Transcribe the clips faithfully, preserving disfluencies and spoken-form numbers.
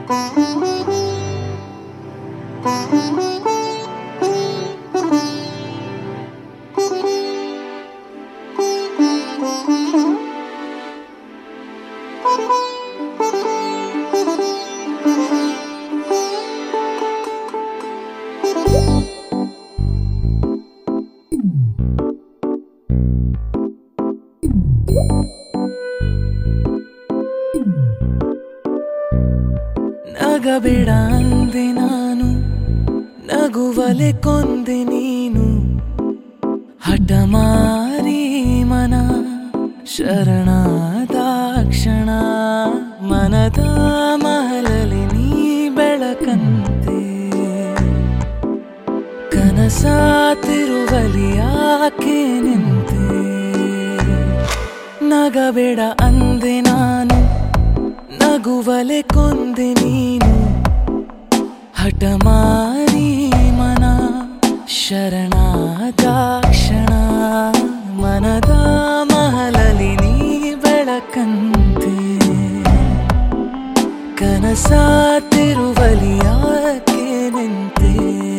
ನಗಬೇಡ ಅಂದೆ ನಾನು, ನಗುವಲೆ ಕೊಂದೆ ನೀನು. ಹಠಮಾರಿ ಮನ ಶರಣಾದಾಕ್ಷಣ, ಮನದ ಮಹಲಲ್ಲಿ ನೀ ಬೆಳಕಂತೆ. ಕನಸ ತಿರುವಲಿ ಯಾಕೆ ನಿಂತೆ? ನಗಬೇಡ ಅಂದೆ ನಾನು, ನಗುವಲೆ ಕೊಂದೆ ನೀನು. ಹಠಮಾರಿ ಮನ ಶರಣಾದಾಕ್ಷಣ, ಮನದ ಮಹಲಲ್ಲಿ ನೀ ಬೆಳಕಂತೆ. ಕನಸ ತಿರುವಲಿ ಯಾಕೆ ನಿಂತೆ?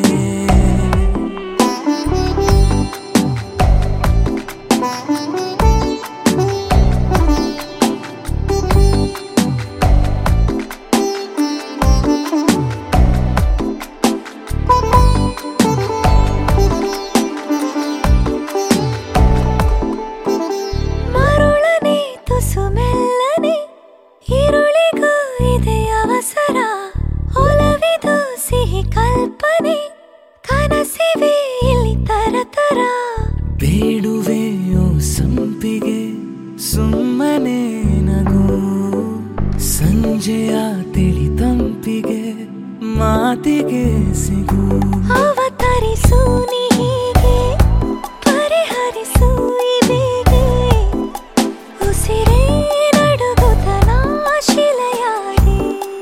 ಬೇಡುವೆಯೋ ಸಂಪಿಗೆ ಸುಮ್ಮನೆ ನಗು, ಸಂಜೆಯ ತಿಳಿ ತಂಪಿಗೆ ಮಾತಿಗೆ ಸಿಗು. ಅವತರಿಸು ನೀ ಹೀಗೆ, ಪರಿಹರಿಸು ಈ ಬೇಗೆ. ಉಸಿರೇ ನಡುಗುತ್ತನ ಶಿಲೆಯಾದೆ,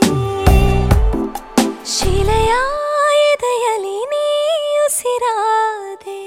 ಶಿಲೆಯ ಎದೆಯಲಿ ನೀ ಉಸಿರಾದೆ.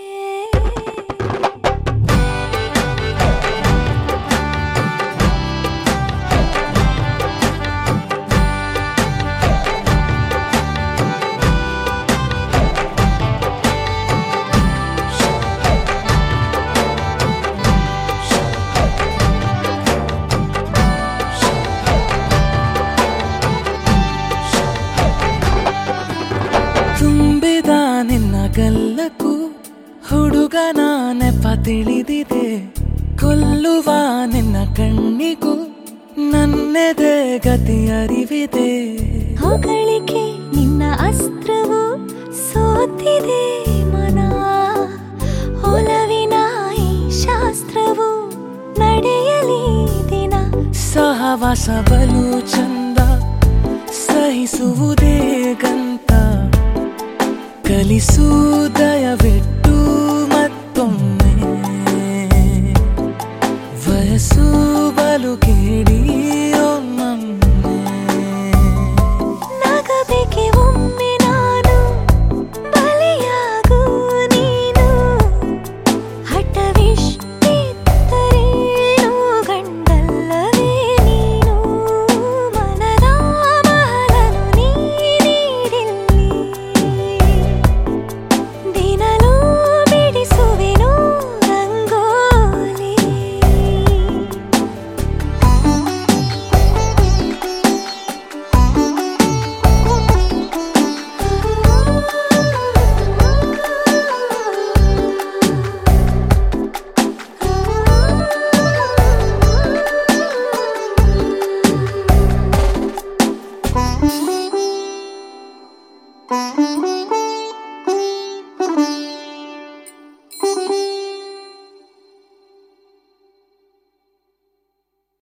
ತುಂಬಿದ ನಿನ್ನ ಗಲ್ಲಕ್ಕೂ ಹುಡುಗನ ನೆಪ ತಿಳಿದಿದೆ. ಕೊಲ್ಲುವ ನಿನ್ನ ಕಣ್ಣಿಗೂ ನನ್ನೆದೆ ಗತಿ ಅರಿವಿದೆ. ಹೊಗಳಿಕೆ ನಿನ್ನ ಅಸ್ತ್ರವು ಸೋತಿದೆ ಮನ, ಒಲವಿನ ಈ ಶಾಸ್ತ್ರವು ನಡೆಯಲಿ ದಿನ. ಸಹವಾಸ ಬಲು ಚಂದ, ಸಹಿಸುವುದೇ ಗಂತ. ಕಲಿಸು ದಯವಿಟ್ಟು